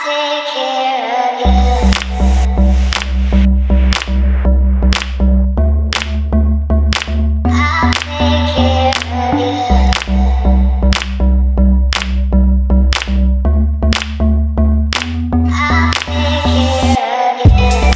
take care of you. I'll take care of you. I'll take care of you.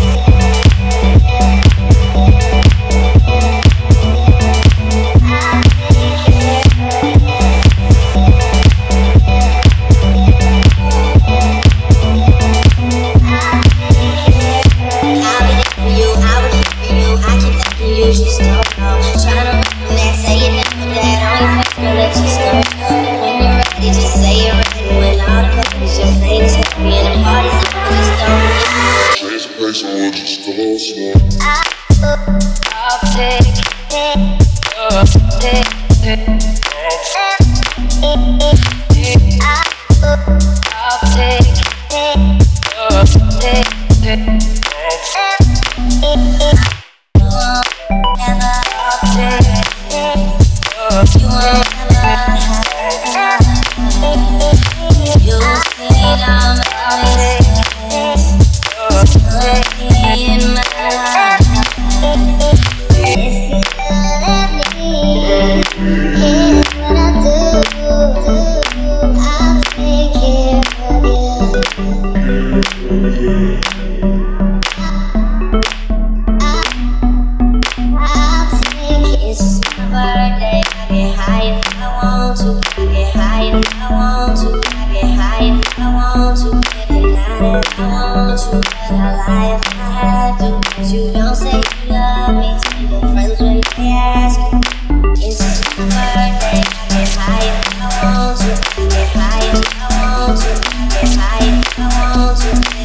Just don't know. Tryna run from that, say you never that. On your face, girl, that just don't know. When you're ready, just say you're ready. When all the papers just say this happy and the party's over, just don't forget. Change the pace, I want you to go slow. I'll take it. I'll take it. You don't say you love me, tell your friends when they ask you. It's my birthday, I get high if I want to. I get high if I want to. I get high if I want to.